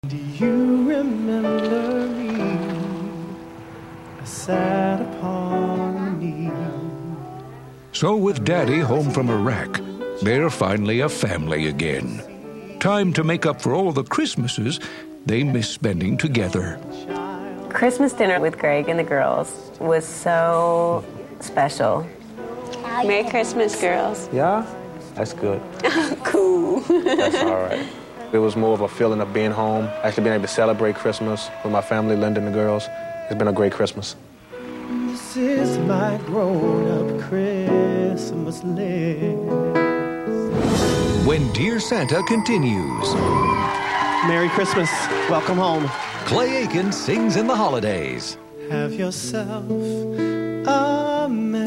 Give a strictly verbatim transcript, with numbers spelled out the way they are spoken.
Do you remember me? I sat upon a knee. So with Daddy home from Iraq, they're finally a family again. Time to make up for all the Christmases they miss spending together. Christmas dinner with Greg and the girls was so special. Merry Christmas, girls. Yeah? That's good. Cool. That's all right. It was more of a feeling of being home, actually being able to celebrate Christmas with my family, Linda and the girls. It's been a great Christmas. This is my grown-up Christmas list. When Dear Santa continues. Merry Christmas. Welcome home. Clay Aiken sings in the holidays. Have yourself a